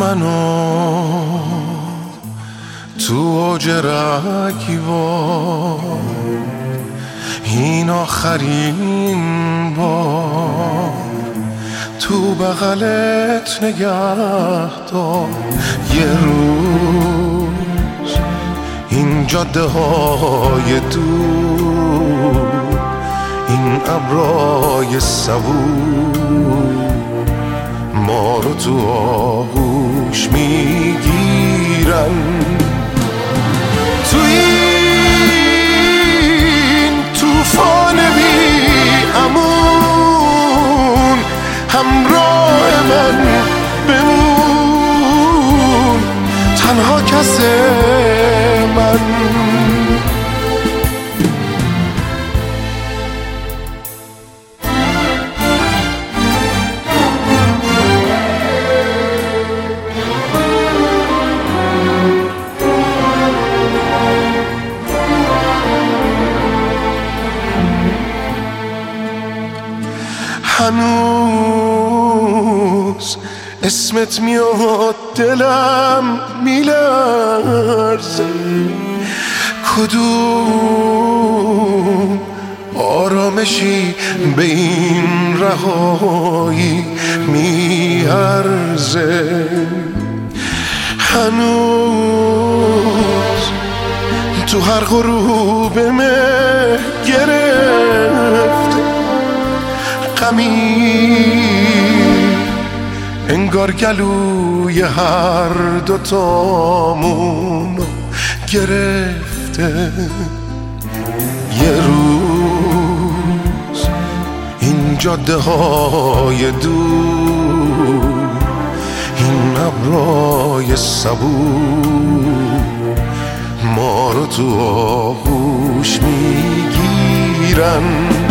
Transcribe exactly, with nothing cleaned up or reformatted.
منو تو اوج رگبار، این آخرین بار تو بغلت نگه دار. یه روز این جاده های دور، این ابرای صبور ما رو تو آغوش میگیرن. تو این توفان بی امون همراه من بمون، تنها کس من. هنوز اسمت میاد دلم میلرزه، کدوم آرامشی به این رهایی میارزه. هنوز تو هر غروب مه گرفته غمی، انگار گلوی هر دوتامون گرفته. یه روز این جاده های دور، این ابرای صبور ما رو تو آغوش میگیرن.